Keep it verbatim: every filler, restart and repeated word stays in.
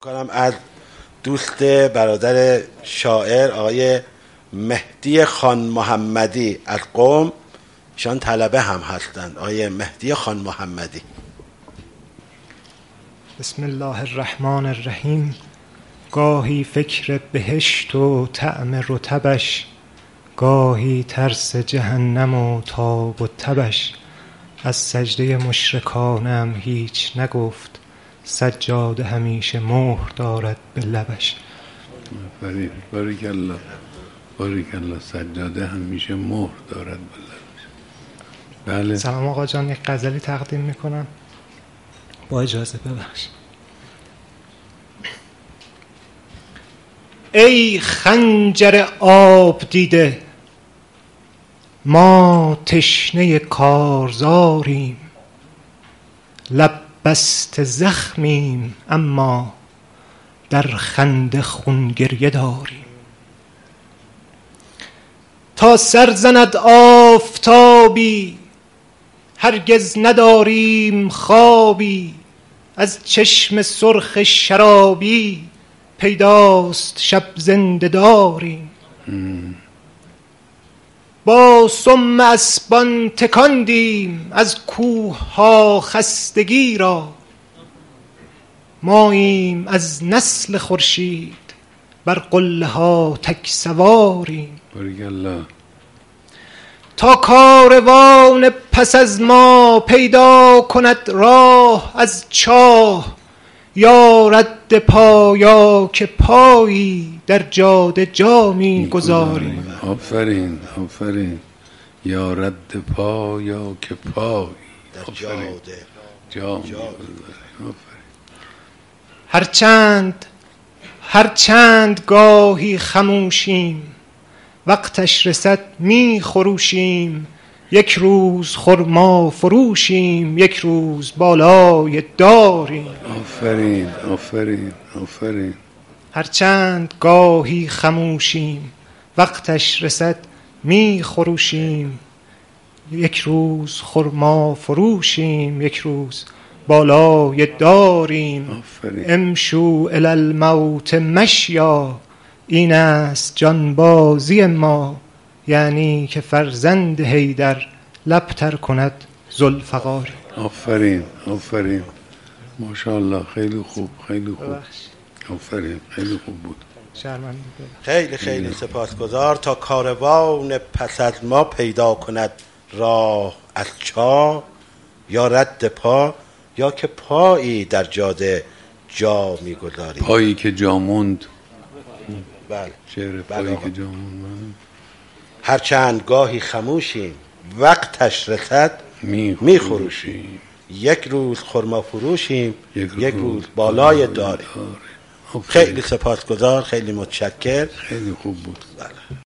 کنم از دوست برادر شاعر آقای مهدی خان محمدی از قم، ایشان طلبه هم هستند. آقای مهدی خان محمدی. بسم الله الرحمن الرحیم. گاهی فکر بهشت و طعم رطبش، گاهی ترس جهنم و تاب و تبش. از سجده مشرکانم هیچ نگفت، سجاده همیشه مهر دارد به لبش. آفرین، بارک الله، بارک الله. سجاده همیشه مهر دارد به لبش. بله. سلام آقا جان، یک غزلی تقدیم میکنم با اجازه. ببخش. ای خنجر آب دیده، ما تشنه کارزاریم. لب بسته زخمیم اما در خنده خون گریه داریم. تا سر زند آفتابی هرگز نداریم خوابی. از چشم سرخ شرابی پیداست شب زنده داریم. با سم اسبان تکاندیم از کوه ها خستگی را. ماییم از نسل خورشید بر قله ها تک سواریم. بارک الله. تا کاروان پس از ما پیدا کند راه از چاه. یا رد پا یا که پایی در جاده جا می گذاریم. آفرین، آفرین. یا رد پا یا که پایی در جاده جا می گذاریم. هرچند هرچند گاهی خموشیم، وقتش رسد می خروشیم. یک روز خرما فروشیم، یک روز بالای داریم. آفرین، آفرین، آفرین. هرچند گاهی خموشیم، وقتش رسد می خروشیم. یک روز خرما فروشیم، یک روز بالای داریم. آفرین. امشو الی الموت مشیا، این است جانبازی ما. یعنی که فرزند حیدر لب تر کند ذوالفقاری. آفرین، آفرین. ماشاءالله، خیلی خوب، خیلی خوب. آفرین، خیلی خوب بود. شرمنده. خیلی خیلی سپاسگزار. تا کاروان پس از ما پیدا کند راه از چاه. یا رد پا یا که پایی در جاده جا میگذاریم. پایی که جا موند. بله. شعر پایی که جا موند. هرچند گاهی خموشیم، وقتش رسد می خروشیم. یک روز خرما فروشیم، یک روز, یک روز بالای داریم. خیلی سپاسگزار، خیلی متشکر. خیلی خوب بود. بله.